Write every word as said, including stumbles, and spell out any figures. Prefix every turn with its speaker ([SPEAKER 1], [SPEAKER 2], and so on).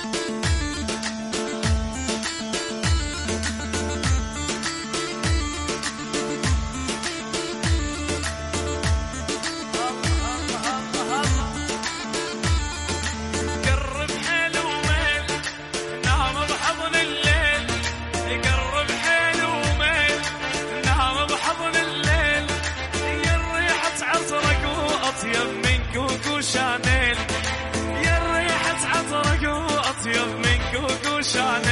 [SPEAKER 1] شانيل يا ريحة عطرك وأطيب من كوكو شانيل.